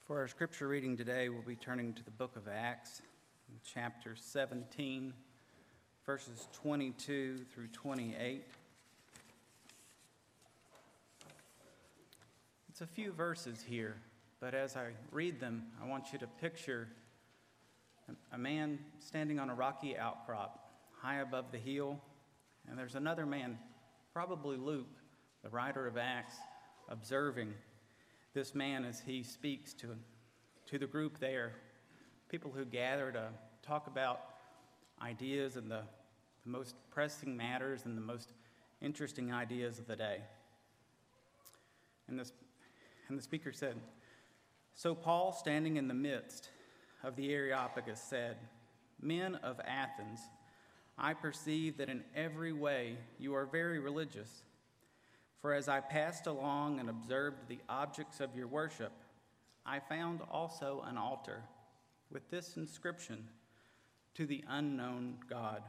For our scripture reading today, we'll be turning to the book of Acts, chapter 17, verses 22 through 28. It's a few verses here, but as I read them, I want you to picture a man standing on a rocky outcrop high above the hill, and there's another man, probably Luke, the writer of Acts, observing this man as he speaks to the group there, people who gather to talk about ideas and the most pressing matters and the most interesting ideas of the day. And the speaker said, "So Paul, standing in the midst of the Areopagus, said, 'Men of Athens, I perceive that in every way you are very religious. For as I passed along and observed the objects of your worship, I found also an altar with this inscription, to the unknown God.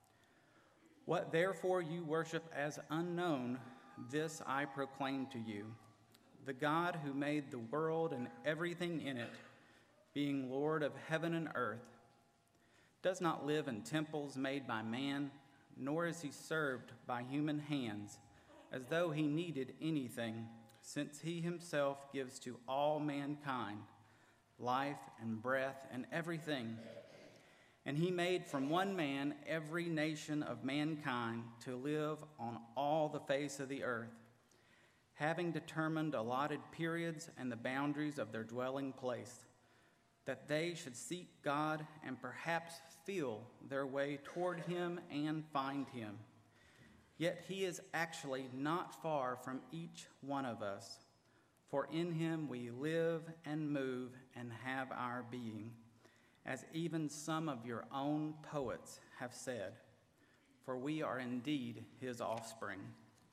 What therefore you worship as unknown, this I proclaim to you. The God who made the world and everything in it, being Lord of heaven and earth, does not live in temples made by man, nor is he served by human hands, as though he needed anything, since he himself gives to all mankind life and breath and everything. And he made from one man every nation of mankind to live on all the face of the earth, having determined allotted periods and the boundaries of their dwelling place, that they should seek God and perhaps feel their way toward him and find him. Yet he is actually not far from each one of us, for in him we live and move and have our being, as even some of your own poets have said, for we are indeed his offspring.'"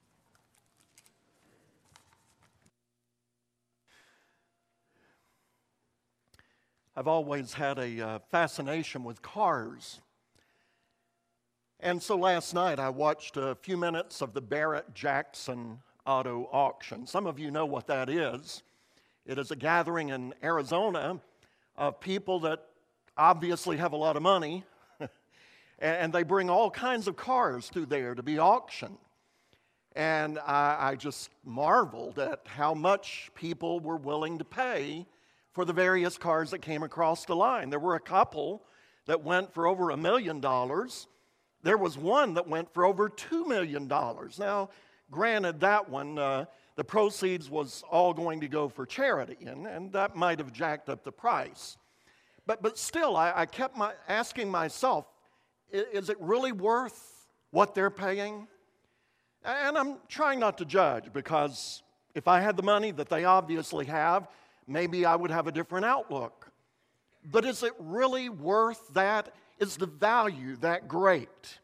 I've always had a fascination with cars. And so last night I watched a few minutes of the Barrett-Jackson Auto Auction. Some of you know what that is. It is a gathering in Arizona of people that obviously have a lot of money, and they bring all kinds of cars through there to be auctioned. And I just marveled at how much people were willing to pay for the various cars that came across the line. There were a couple that went for over $1 million. There was one that went for over $2 million. Now, granted, that one, the proceeds was all going to go for charity, and that might have jacked up the price. But still, I kept asking myself, is it really worth what they're paying? And I'm trying not to judge, because if I had the money that they obviously have, maybe I would have a different outlook. But is it really worth that? Is the value that great?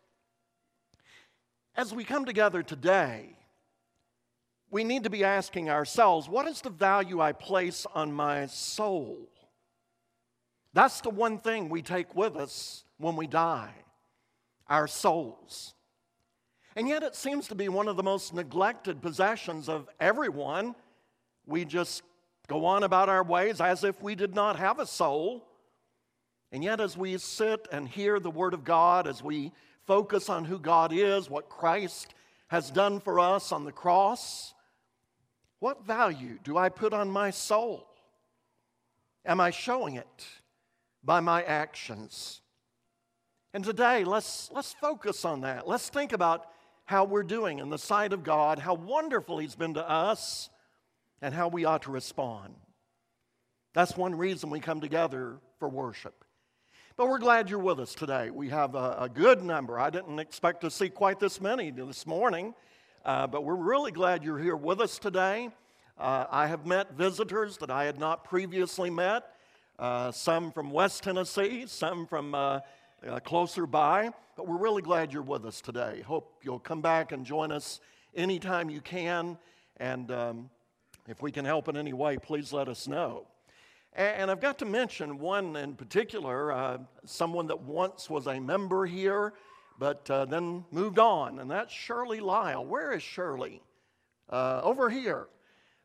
As we come together today, we need to be asking ourselves, what is the value I place on my soul? That's the one thing we take with us when we die, our souls. And yet it seems to be one of the most neglected possessions of everyone. We just go on about our ways as if we did not have a soul. And yet as we sit and hear the Word of God, as we focus on who God is, what Christ has done for us on the cross, what value do I put on my soul? Am I showing it by my actions? And today, let's focus on that. Let's think about how we're doing in the sight of God, how wonderful He's been to us, and how we ought to respond. That's one reason we come together for worship. But we're glad you're with us today. We have a good number. I didn't expect to see quite this many this morning, but we're really glad you're here with us today. I have met visitors that I had not previously met, some from West Tennessee, some from closer by, but we're really glad you're with us today. Hope you'll come back and join us anytime you can, and if we can help in any way, please let us know. And I've got to mention one in particular, someone that once was a member here, but then moved on, and that's Shirley Lyle. Where is Shirley? Over here.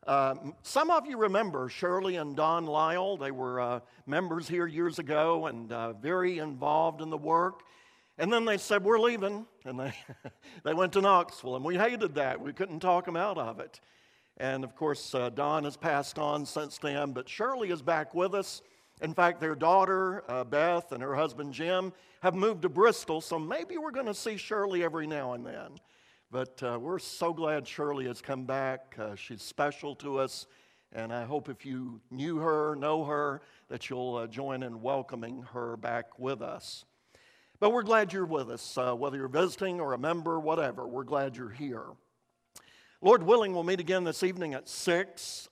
Some of you remember Shirley and Don Lyle. They were members here years ago and very involved in the work. And then they said, we're leaving. And they went to Knoxville, and we hated that. We couldn't talk them out of it. And of course, Don has passed on since then, but Shirley is back with us. In fact, their daughter, Beth, and her husband, Jim, have moved to Bristol, so maybe we're going to see Shirley every now and then. But we're so glad Shirley has come back. She's special to us, and I hope if you knew her, know her, that you'll join in welcoming her back with us. But we're glad you're with us, whether you're visiting or a member, whatever. We're glad you're here. Lord willing, we'll meet again this evening at 6.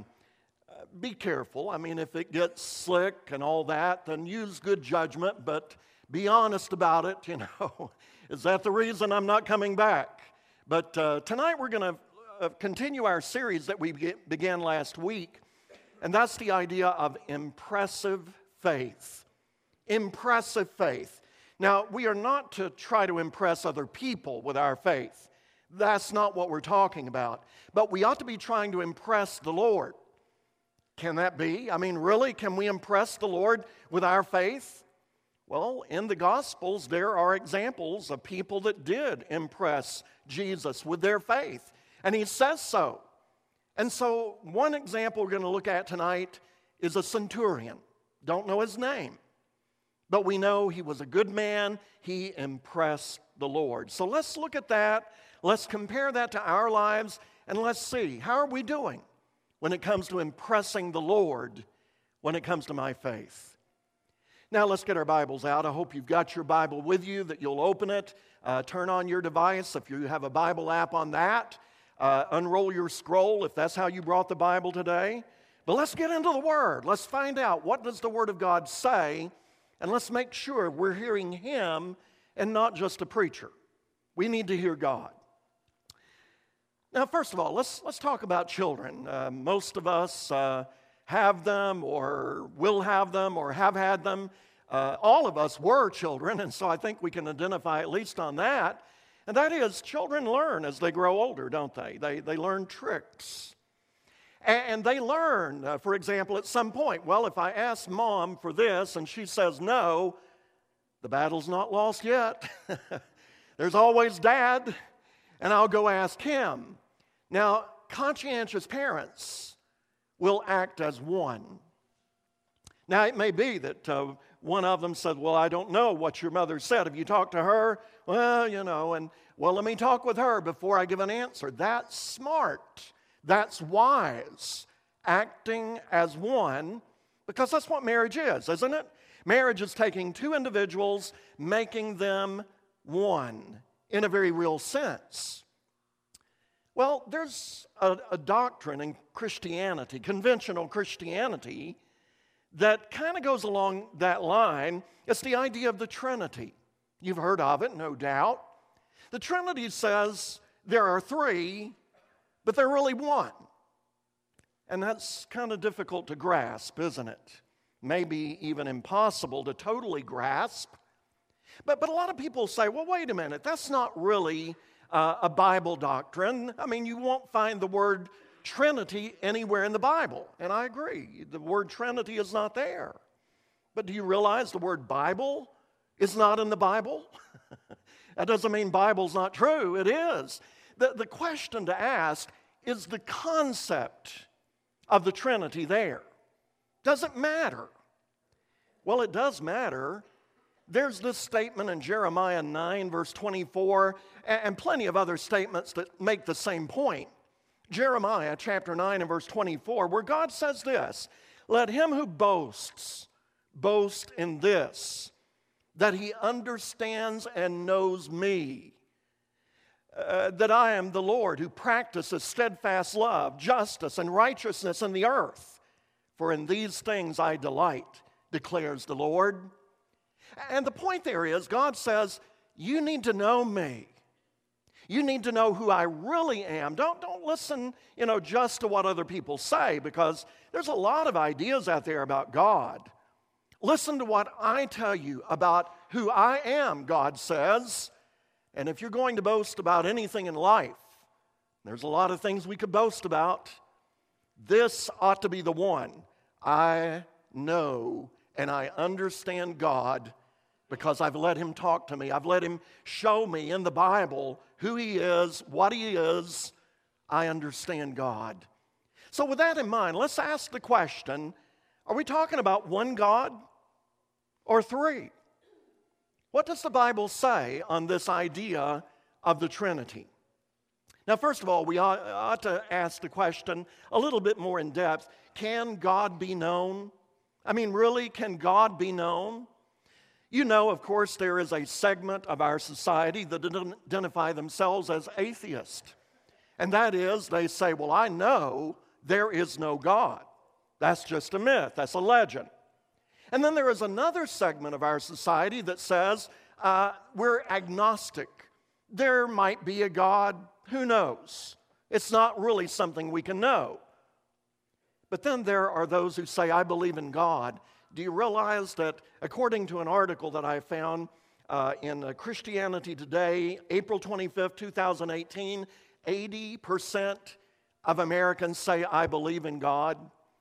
Be careful. I mean, if it gets slick and all that, then use good judgment, but be honest about it, you know. Is that the reason I'm not coming back? But tonight we're going to continue our series that we began last week, and that's the idea of impressive faith. Impressive faith. Now, we are not to try to impress other people with our faith. That's not what we're talking about. But we ought to be trying to impress the Lord. Can that be? I mean, really, can we impress the Lord with our faith? Well, in the Gospels, there are examples of people that did impress Jesus with their faith. And he says so. And so, one example we're going to look at tonight is a centurion. Don't know his name. But we know he was a good man. He impressed the Lord. So let's look at that. Let's compare that to our lives. And let's see, how are we doing when it comes to impressing the Lord, when it comes to my faith? Now let's get our Bibles out. I hope you've got your Bible with you, that you'll open it. Turn on your device if you have a Bible app on that. Unroll your scroll if that's how you brought the Bible today. But let's get into the Word. Let's find out, what does the Word of God say? And let's make sure we're hearing Him and not just a preacher. We need to hear God. Now, first of all, let's talk about children. Most of us have them or will have them or have had them. All of us were children, and so I think we can identify at least on that. And that is, children learn as they grow older, don't they? They learn tricks. And they learn, for example, at some point, well, if I ask Mom for this and she says no, the battle's not lost yet. There's always Dad, and I'll go ask him. Now, conscientious parents will act as one. Now, it may be that one of them said, well, I don't know what your mother said. Have you talked to her? Well, you know, and well, let me talk with her before I give an answer. That's smart. That's wise, acting as one, because that's what marriage is, isn't it? Marriage is taking two individuals, making them one in a very real sense. Well, there's a doctrine in Christianity, conventional Christianity, that kind of goes along that line. It's the idea of the Trinity. You've heard of it, no doubt. The Trinity says there are three, but they're really one. And that's kind of difficult to grasp, isn't it? Maybe even impossible to totally grasp. But a lot of people say, well, wait a minute, that's not really a Bible doctrine. I mean, you won't find the word Trinity anywhere in the Bible. And I agree, the word Trinity is not there. But do you realize the word Bible is not in the Bible? That doesn't mean Bible's not true. It is. The question to ask is the concept of the Trinity there. Does it matter? Well, it does matter. There's this statement in Jeremiah 9, verse 24, and plenty of other statements that make the same point. Jeremiah chapter 9 and verse 24, where God says this, let him who boasts, boast in this, that he understands and knows me, that I am the Lord who practices steadfast love, justice, and righteousness in the earth. For in these things I delight, declares the Lord. And the point there is, God says, you need to know me. You need to know who I really am. Don't listen, just to what other people say, because there's a lot of ideas out there about God. Listen to what I tell you about who I am, God says. And if you're going to boast about anything in life, there's a lot of things we could boast about. This ought to be the one. I know and I understand God because I've let Him talk to me. I've let Him show me in the Bible who He is, what He is. I understand God. So with that in mind, let's ask the question, are we talking about one God or three? What does the Bible say on this idea of the Trinity? Now, first of all, we ought to ask the question a little bit more in depth. Can God be known? I mean, really, can God be known? You know, of course, there is a segment of our society that identify themselves as atheist. And that is, they say, well, I know there is no God. That's just a myth. That's a legend. And then there is another segment of our society that says we're agnostic. There might be a God. Who knows? It's not really something we can know. But then there are those who say, I believe in God. Do you realize that according to an article that I found in Christianity Today, April 25th, 2018, 80% of Americans say, I believe in God.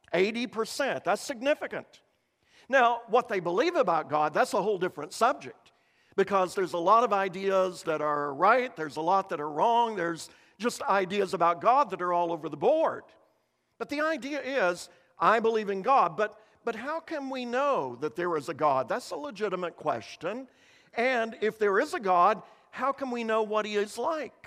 80%. That's significant. Now, what they believe about God, that's a whole different subject. Because there's a lot of ideas that are right, there's a lot that are wrong, there's just ideas about God that are all over the board. But the idea is, I believe in God, but how can we know that there is a God? That's a legitimate question. And if there is a God, how can we know what He is like?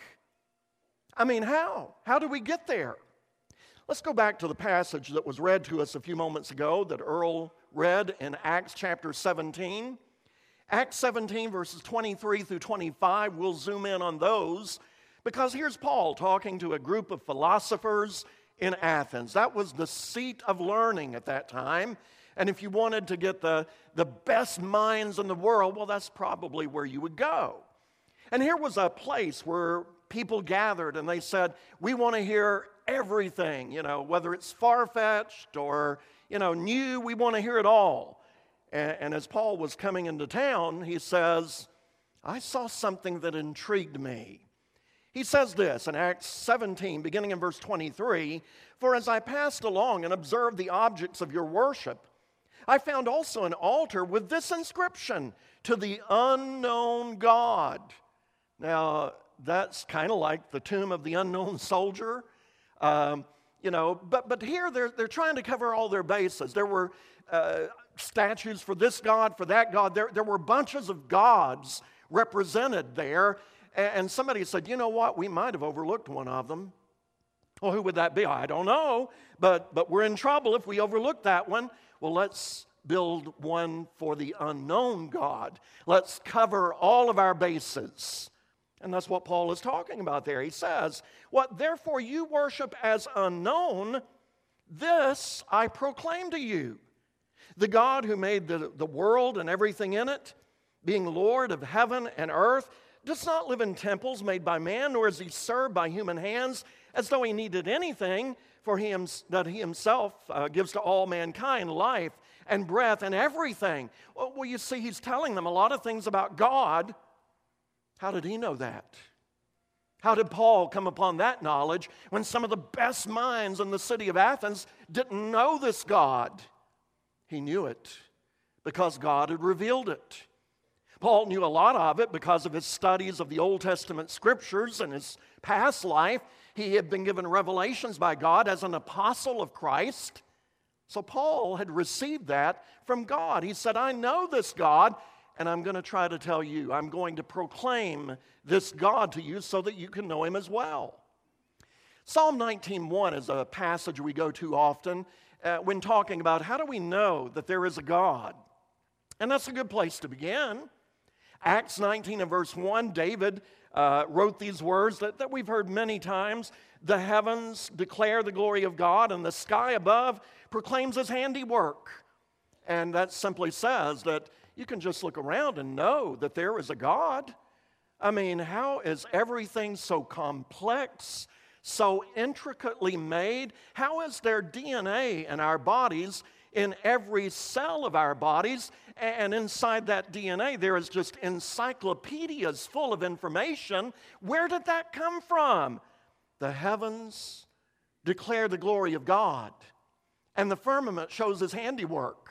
I mean, how? How do we get there? Let's go back to the passage that was read to us a few moments ago that Earl read in Acts chapter 17. Acts 17, verses 23 through 25, we'll zoom in on those because here's Paul talking to a group of philosophers in Athens. That was the seat of learning at that time. And if you wanted to get the best minds in the world, well, that's probably where you would go. And here was a place where people gathered and they said, we want to hear everything, whether it's far-fetched or, new, we want to hear it all. And as Paul was coming into town, he says, I saw something that intrigued me. He says this in Acts 17, beginning in verse 23, for as I passed along and observed the objects of your worship, I found also an altar with this inscription, to the unknown God. Now, that's kind of like the tomb of the unknown soldier. But here they're trying to cover all their bases. There were statues for this God, for that God. There were bunches of gods represented there. And somebody said, you know what, we might have overlooked one of them. Well, who would that be? I don't know, but we're in trouble if we overlook that one. Well, let's build one for the unknown God. Let's cover all of our bases. And that's what Paul is talking about there. He says, what therefore you worship as unknown, this I proclaim to you. The God who made the world and everything in it, being Lord of heaven and earth, does not live in temples made by man, nor is He served by human hands, as though He needed anything, for that He Himself gives to all mankind life and breath and everything. Well, you see, He's telling them a lot of things about God. How did he know that? How did Paul come upon that knowledge when some of the best minds in the city of Athens didn't know this God? He knew it because God had revealed it. Paul knew a lot of it because of his studies of the Old Testament scriptures and his past life. He had been given revelations by God as an apostle of Christ. So Paul had received that from God. He said, I know this God, and I'm going to try to tell you. I'm going to proclaim this God to you so that you can know Him as well. Psalm 19:1 is a passage we go to often when talking about how do we know that there is a God. And that's a good place to begin. Acts 19 and verse 1, David wrote these words that we've heard many times. The heavens declare the glory of God, and the sky above proclaims His handiwork. And that simply says that you can just look around and know that there is a God. I mean, how is everything so complex, so intricately made? How is there DNA in our bodies, in every cell of our bodies? And inside that DNA, there is just encyclopedias full of information. Where did that come from? The heavens declare the glory of God, and the firmament shows his handiwork.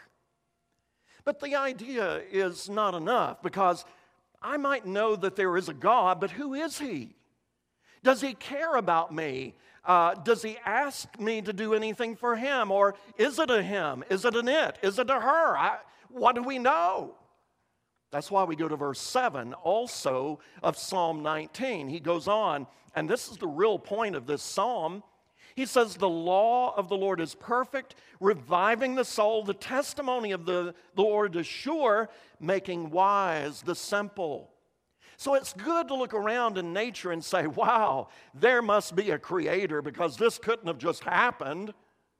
But the idea is not enough, because I might know that there is a God, but who is he? Does he care about me? Does he ask me to do anything for him? Or is it a him? Is it an it? Is it a her? What do we know? That's why we go to verse 7 also of Psalm 19. He goes on, and this is the real point of this psalm. He says, the law of the Lord is perfect, reviving the soul. The testimony of the Lord is sure, making wise the simple. So it's good to look around in nature and say, wow, there must be a creator, because this couldn't have just happened.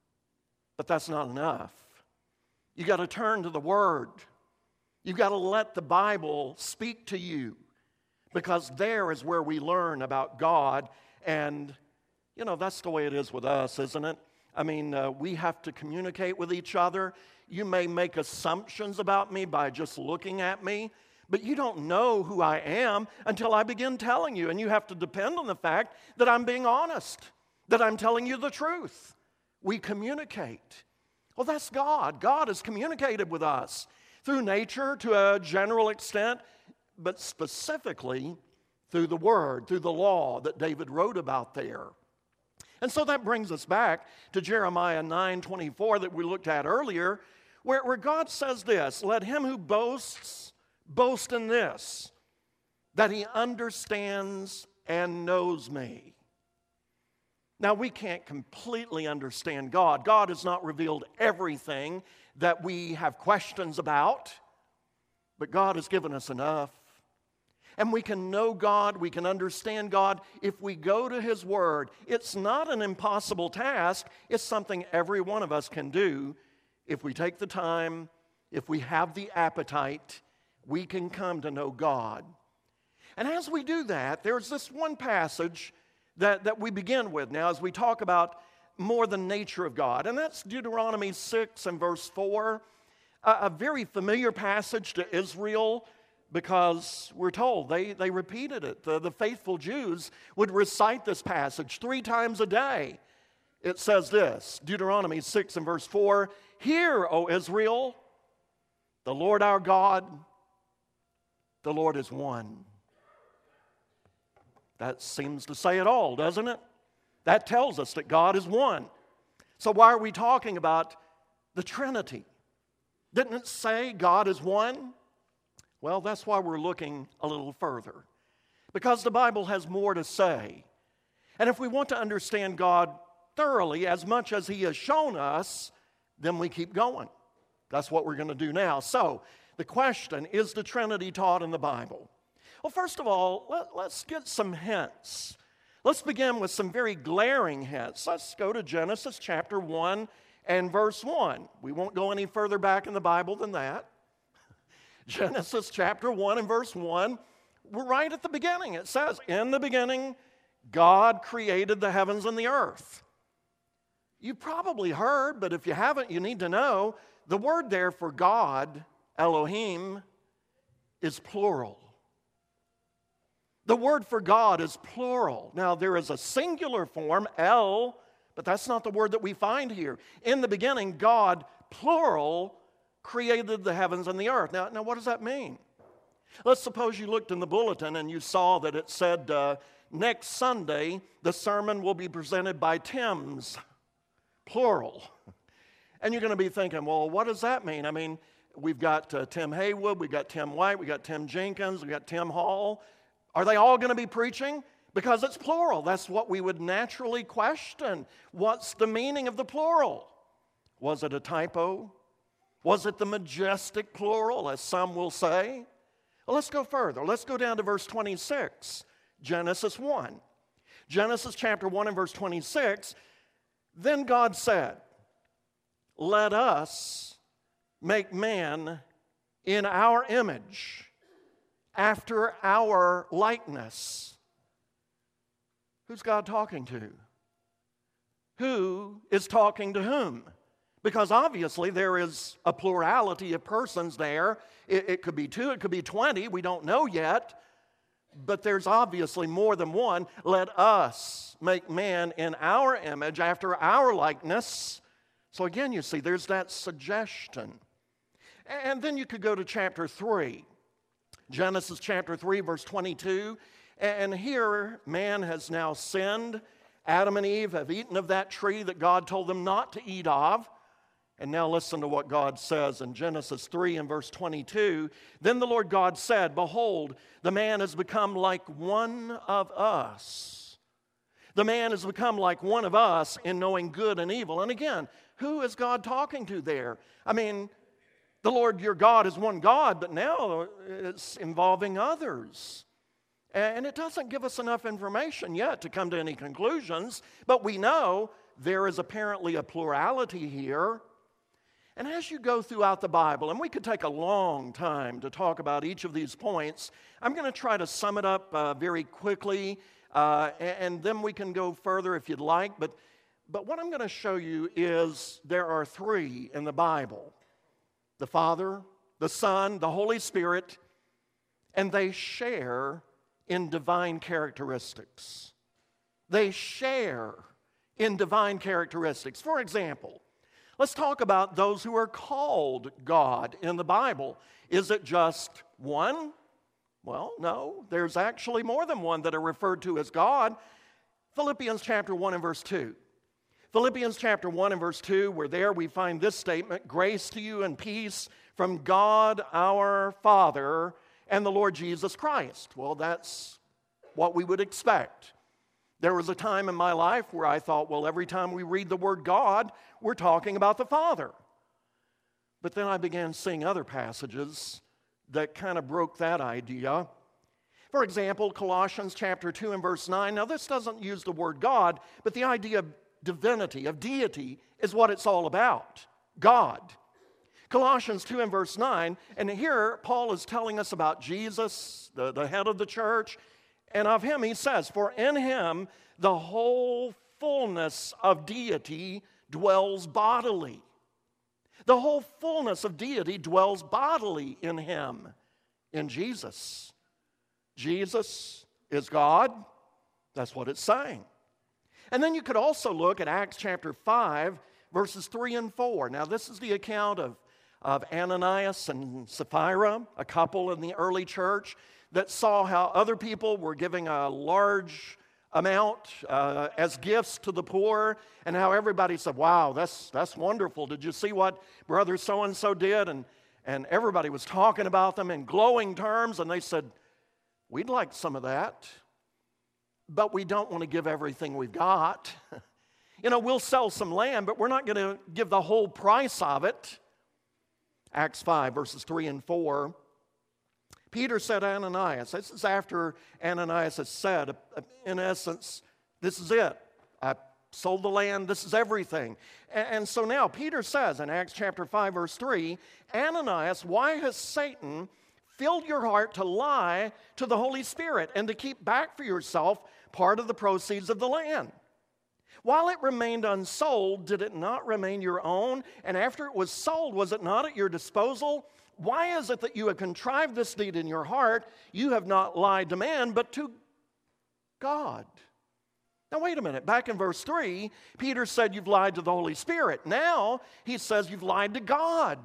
But that's not enough. You got to turn to the Word. You've got to let the Bible speak to you, because there is where we learn about God. And, you know, that's the way it is with us, isn't it? I mean, we have to communicate with each other. You may make assumptions about me by just looking at me, but you don't know who I am until I begin telling you. And you have to depend on the fact that I'm being honest, that I'm telling you the truth. We communicate. Well, that's God. God has communicated with us through nature to a general extent, but specifically through the Word, through the law that David wrote about there. And so that brings us back to Jeremiah 9:24 that we looked at earlier, where God says this, let him who boasts, boast in this, that he understands and knows me. Now, we can't completely understand God. God has not revealed everything that we have questions about, but God has given us enough. And we can know God, we can understand God if we go to His Word. It's not an impossible task. It's something every one of us can do. If we take the time, if we have the appetite, we can come to know God. And as we do that, there's this one passage that we begin with now as we talk about more the nature of God. And that's Deuteronomy 6 and verse 4, a very familiar passage to Israel, because we're told they repeated it. The faithful Jews would recite this passage 3 times a day. It says this, Deuteronomy 6 and verse 4, hear, O Israel, the Lord our God, the Lord is one. That seems to say it all, doesn't it? That tells us that God is one. So why are we talking about the Trinity? Didn't it say God is one? Well, that's why we're looking a little further, because the Bible has more to say. And if we want to understand God thoroughly, as much as He has shown us, then we keep going. That's what we're going to do now. So, the question, is the Trinity taught in the Bible? Well, first of all, let's get some hints. Let's begin with some very glaring hints. Let's go to Genesis chapter 1 and verse 1. We won't go any further back in the Bible than that. Genesis chapter 1 and verse 1, we're right at the beginning. It says, in the beginning, God created the heavens and the earth. You probably heard, but if you haven't, you need to know, the word there for God, Elohim, is plural. The word for God is plural. Now, there is a singular form, El, but that's not the word that we find here. In the beginning, God, plural, created the heavens and the earth. Now, what does that mean? Let's suppose you looked in the bulletin and you saw that it said, next Sunday, the sermon will be presented by Tim's, plural. And you're going to be thinking, well, what does that mean? I mean, we've got Tim Haywood, we've got Tim White, we've got Tim Jenkins, we've got Tim Hall. Are they all going to be preaching? Because it's plural. That's what we would naturally question. What's the meaning of the plural? Was it a typo? Was it the majestic plural, as some will say? Well, let's go further. Let's go down to verse 26, Genesis 1. Genesis chapter 1 and verse 26, then God said, let us make man in our image, after our likeness. Who's God talking to? Who is talking to whom? Because obviously there is a plurality of persons there. It could be 2, it could be 20, we don't know yet. but there's obviously more than one. Let us make man in our image, after our likeness. So again, you see, there's that suggestion. And then you could go to chapter 3. Genesis chapter 3, verse 22. And here, man has now sinned. Adam and Eve have eaten of that tree that God told them not to eat of. And now listen to what God says in Genesis 3 and verse 22. Then the Lord God said, behold, the man has become like one of us. The man has become like one of us in knowing good and evil. And again, who is God talking to there? I mean, the Lord your God is one God, but now it's involving others. And it doesn't give us enough information yet to come to any conclusions, but we know there is apparently a plurality here. And as you go throughout the Bible, and we could take a long time to talk about each of these points, I'm going to try to sum it up very quickly, and then we can go further if you'd like. But what I'm going to show you is there are three in the Bible: the Father, the Son, the Holy Spirit, and they share in divine characteristics. They share in divine characteristics. For example, let's talk about those who are called God in the Bible. Is it just one? Well, no. There's actually more than one that are referred to as God. Philippians chapter 1 and verse 2. Philippians chapter 1 and verse 2, where there we find this statement: grace to you and peace from God our Father and the Lord Jesus Christ. Well, that's what we would expect. There was a time in my life where I thought, well, every time we read the word God, we're talking about the Father. But then I began seeing other passages that kind of broke that idea. For example, Colossians chapter 2 and verse 9. Now, this doesn't use the word God, but the idea of divinity, of deity, is what it's all about. God. Colossians 2 and verse 9, and here Paul is telling us about Jesus, the head of the church, and of him he says, for in him the whole fullness of deity dwells bodily. The whole fullness of deity dwells bodily in him, in Jesus. Jesus is God. That's what it's saying. And then you could also look at Acts chapter 5, verses 3 and 4. Now, this is the account of Ananias and Sapphira, a couple in the early church that saw how other people were giving a large amount as gifts to the poor, and how everybody said, wow, that's wonderful. Did you see what brother so-and-so did? And everybody was talking about them in glowing terms, and they said, we'd like some of that, but we don't want to give everything we've got. We'll sell some land, but we're not going to give the whole price of it. Acts 5, verses 3 and 4. Peter said to Ananias, this is after Ananias has said, in essence, this is it. I sold the land, this is everything. And so now Peter says in Acts chapter 5, verse 3, Ananias, why has Satan filled your heart to lie to the Holy Spirit and to keep back for yourself part of the proceeds of the land? While it remained unsold, did it not remain your own? And after it was sold, was it not at your disposal? Why is it that you have contrived this deed in your heart? You have not lied to man, but to God. Now, wait a minute. Back in verse 3, Peter said you've lied to the Holy Spirit. Now, he says you've lied to God.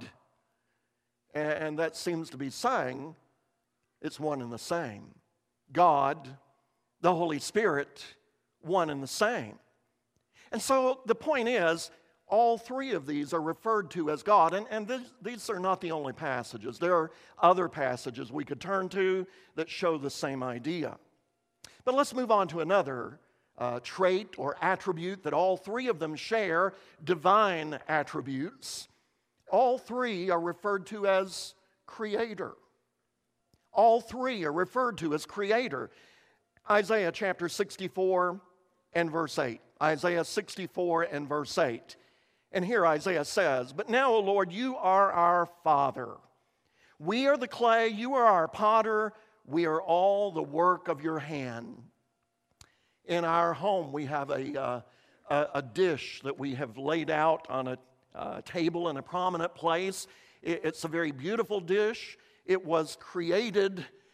And that seems to be saying it's one and the same. God, the Holy Spirit, one and the same. And so the point is, all three of these are referred to as God, and these are not the only passages. There are other passages we could turn to that show the same idea. But let's move on to another trait or attribute that all three of them share, divine attributes. All three are referred to as Creator. All three are referred to as Creator. Isaiah chapter 64 and verse 8. Isaiah 64 and verse 8. And here Isaiah says, but now, O Lord, you are our Father. We are the clay, you are our potter, we are all the work of your hand. In our home, we have a dish that we have laid out on a table in a prominent place. It's a very beautiful dish. It was created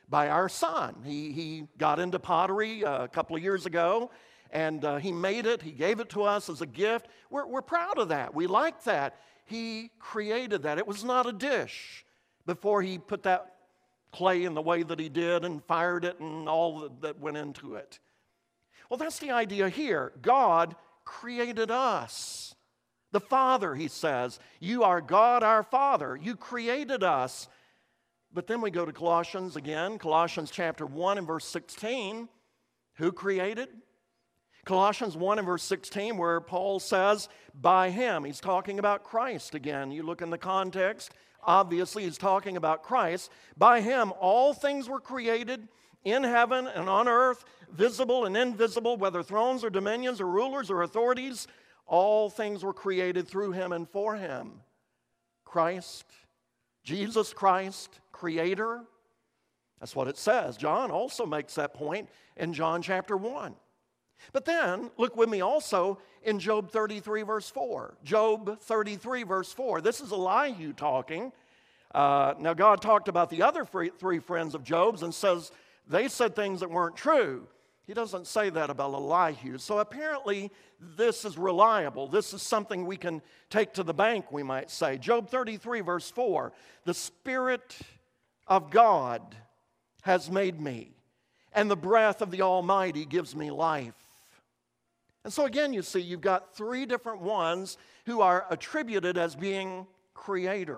by our son. He got into pottery a couple of years ago, and he made it. He gave it to us as a gift. We're proud of that. We like that. He created that. It was not a dish before he put that clay in the way that he did and fired it and all that went into it. Well, that's the idea here. God created us. The Father, he says, you are God our Father. You created us. But then we go to Colossians again, Colossians chapter 1 and verse 16. Who created? Colossians 1 and verse 16, where Paul says, by him. He's talking about Christ again. You look in the context, obviously he's talking about Christ. By him all things were created in heaven and on earth, visible and invisible, whether thrones or dominions or rulers or authorities. All things were created through him and for him. Christ, Jesus Christ, creator. That's what it says. John also makes that point in John chapter 1. But then, look with me also in Job 33 verse 4. Job 33 verse 4. This is Elihu talking. Now God talked about the other three friends of Job's and says they said things that weren't true. He doesn't say that about Elihu. So apparently this is reliable. This is something we can take to the bank, we might say. Job 33 verse 4. The Spirit of God has made me, and the breath of the Almighty gives me life. And so again, you see, you've got three different ones who are attributed as being creator.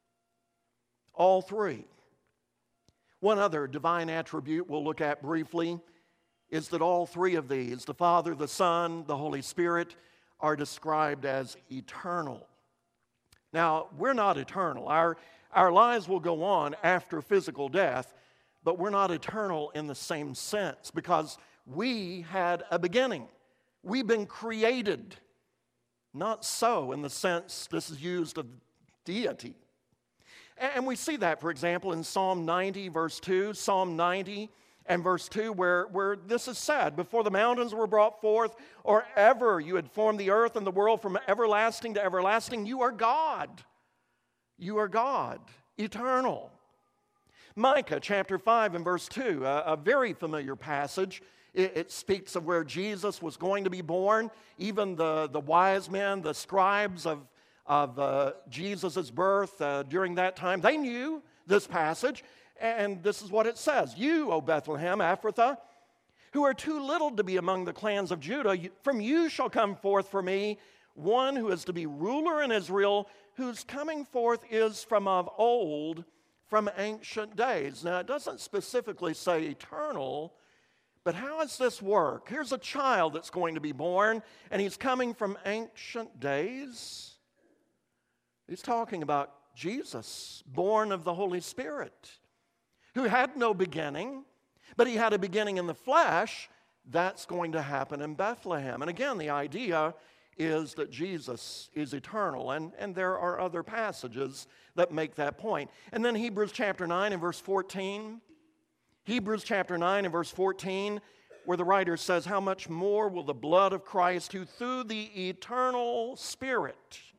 All three. One other divine attribute we'll look at briefly is that all three of these, the Father, the Son, the Holy Spirit, are described as eternal. Now, we're not eternal. Our lives will go on after physical death, but we're not eternal in the same sense because we had a beginning. We've been created. Not so in the sense this is used of deity. And we see that, for example, in Psalm 90, verse 2, Psalm 90 and verse 2, where this is said, before the mountains were brought forth, or ever you had formed the earth and the world from everlasting to everlasting, you are God. You are God, eternal. Micah chapter 5 and verse 2, a very familiar passage. It speaks of where Jesus was going to be born. Even the wise men, the scribes of Jesus' birth during that time, they knew this passage. And this is what it says. You, O Bethlehem, Ephrathah, who are too little to be among the clans of Judah, from you shall come forth for me one who is to be ruler in Israel, whose coming forth is from of old, from ancient days. Now, it doesn't specifically say eternal, but how does this work? Here's a child that's going to be born, and he's coming from ancient days. He's talking about Jesus, born of the Holy Spirit, who had no beginning, but he had a beginning in the flesh. That's going to happen in Bethlehem. And again, the idea is that Jesus is eternal, and there are other passages that make that point. And then Hebrews chapter 9 and verse 14. Hebrews chapter 9 and verse 14, where the writer says, how much more will the blood of Christ, who through the eternal Spirit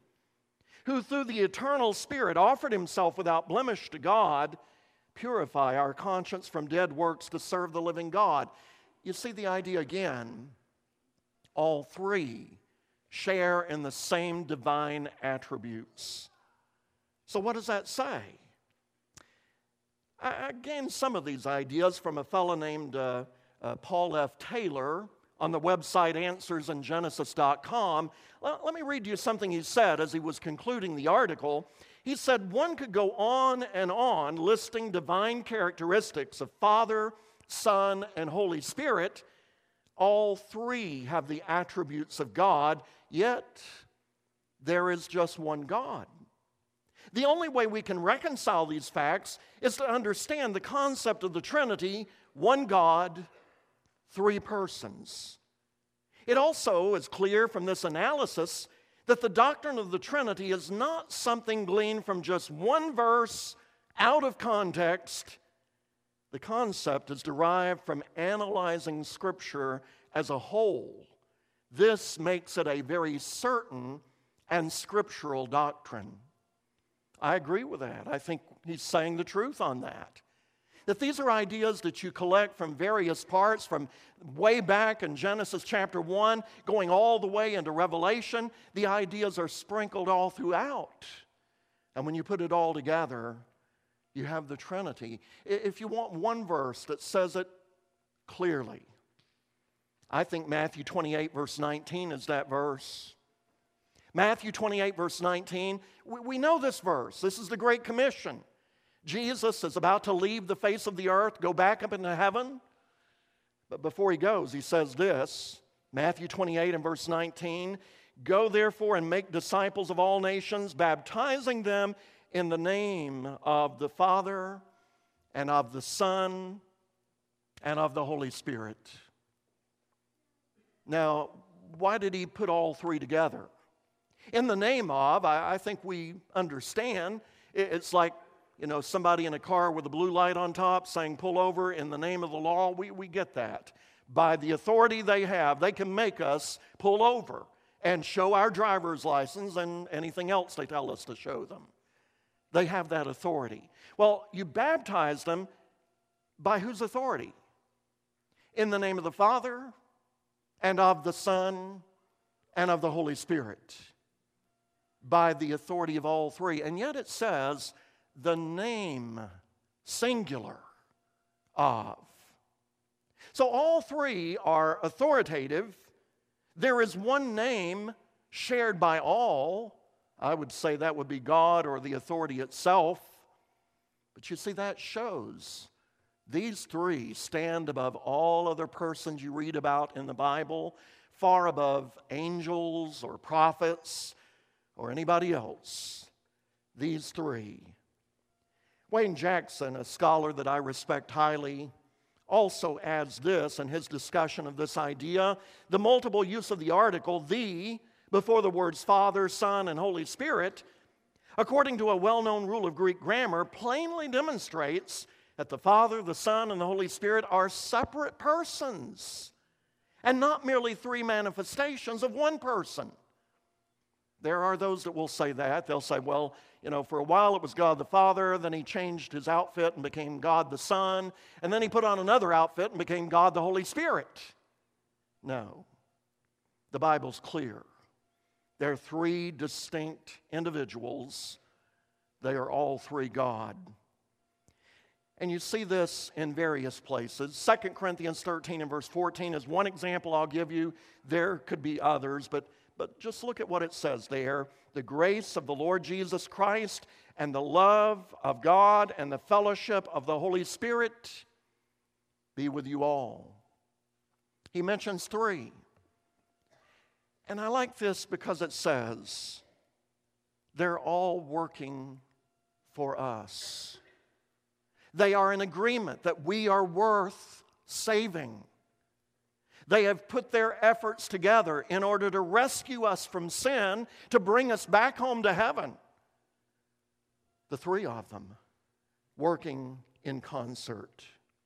offered himself without blemish to God, purify our conscience from dead works to serve the living God. You see the idea again. All three share in the same divine attributes. So what does that say? I gained some of these ideas from a fellow named Paul F. Taylor on the website AnswersInGenesis.com. Let me read you something he said as he was concluding the article. He said, one could go on and on listing divine characteristics of Father, Son, and Holy Spirit. All three have the attributes of God, yet there is just one God. The only way we can reconcile these facts is to understand the concept of the Trinity, one God, three persons. It also is clear from this analysis that the doctrine of the Trinity is not something gleaned from just one verse out of context. The concept is derived from analyzing Scripture as a whole. This makes it a very certain and scriptural doctrine. I agree with that. I think he's saying the truth on that. That these are ideas that you collect from various parts, from way back in Genesis chapter 1, going all the way into Revelation. The ideas are sprinkled all throughout. And when you put it all together, you have the Trinity. If you want one verse that says it clearly, I think Matthew 28, verse 19 is that verse. Matthew 28, verse 19, we know this verse. This is the Great Commission. Jesus is about to leave the face of the earth, go back up into heaven. But before he goes, he says this, Matthew 28 and verse 19, "Go therefore and make disciples of all nations, baptizing them in the name of the Father and of the Son and of the Holy Spirit." Now, why did he put all three together? In the name of, I think we understand. It's like, somebody in a car with a blue light on top saying, "Pull over in the name of the law." We get that. By the authority they have, they can make us pull over and show our driver's license and anything else they tell us to show them. They have that authority. Well, you baptize them by whose authority? In the name of the Father and of the Son and of the Holy Spirit. By the authority of all three. And yet it says, the name, singular, of. So all three are authoritative. There is one name shared by all. I would say that would be God or the authority itself. But you see, that shows these three stand above all other persons you read about in the Bible, far above angels or prophets or anybody else. These three. Wayne Jackson, a scholar that I respect highly, also adds this in his discussion of this idea. The multiple use of the article, "the," before the words Father, Son, and Holy Spirit, according to a well-known rule of Greek grammar, plainly demonstrates that the Father, the Son, and the Holy Spirit are separate persons and not merely three manifestations of one person. There are those that will say that. They'll say, well, for a while it was God the Father, then he changed his outfit and became God the Son, and then he put on another outfit and became God the Holy Spirit. No. The Bible's clear. They're three distinct individuals. They are all three God. And you see this in various places. 2 Corinthians 13 and verse 14 is one example I'll give you. There could be others, but just look at what it says there. "The grace of the Lord Jesus Christ and the love of God and the fellowship of the Holy Spirit be with you all." He mentions three. And I like this because it says they're all working for us. They are in agreement that we are worth saving. They have put their efforts together in order to rescue us from sin, to bring us back home to heaven. The three of them working in concert.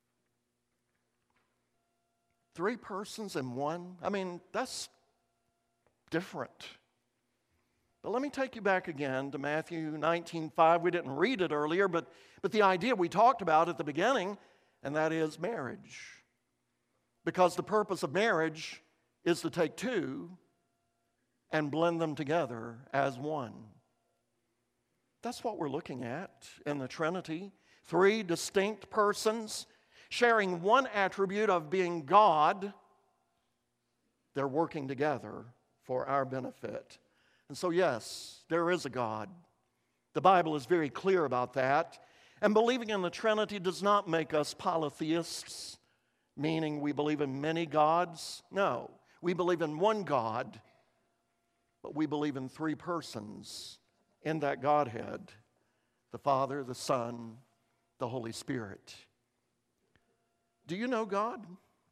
Three persons in one? That's different. But let me take you back again to Matthew 19:5. We didn't read it earlier, but the idea we talked about at the beginning, and that is marriage. Because the purpose of marriage is to take two and blend them together as one. That's what we're looking at in the Trinity. Three distinct persons sharing one attribute of being God. They're working together for our benefit. And so, yes, there is a God. The Bible is very clear about that. And believing in the Trinity does not make us polytheists, meaning we believe in many gods. No, we believe in one God, but we believe in three persons in that Godhead: the Father, the Son, the Holy Spirit. Do you know God?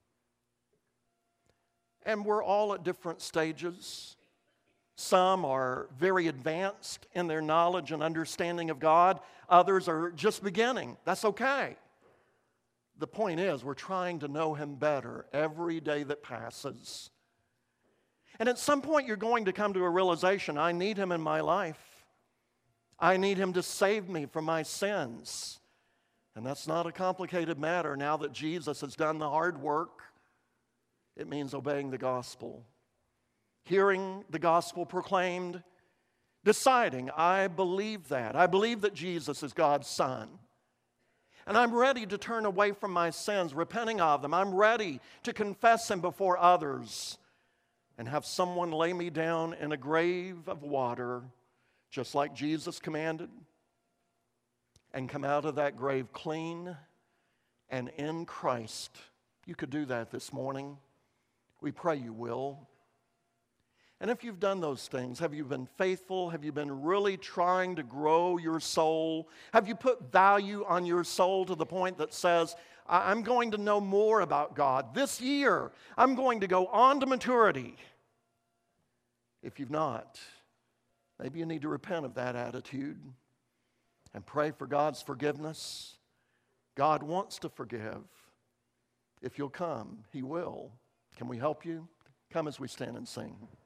And we're all at different stages. Some are very advanced in their knowledge and understanding of God. Others are just beginning. That's okay. The point is, we're trying to know Him better every day that passes. And at some point, you're going to come to a realization, I need Him in my life. I need Him to save me from my sins. And that's not a complicated matter. Now that Jesus has done the hard work, it means obeying the gospel. Hearing the gospel proclaimed, deciding, I believe that. I believe that Jesus is God's Son. And I'm ready to turn away from my sins, repenting of them. I'm ready to confess them before others and have someone lay me down in a grave of water, just like Jesus commanded, and come out of that grave clean and in Christ. You could do that this morning. We pray you will. And if you've done those things, have you been faithful? Have you been really trying to grow your soul? Have you put value on your soul to the point that says, I'm going to know more about God. This year, I'm going to go on to maturity. If you've not, maybe you need to repent of that attitude and pray for God's forgiveness. God wants to forgive. If you'll come, He will. Can we help you? Come as we stand and sing.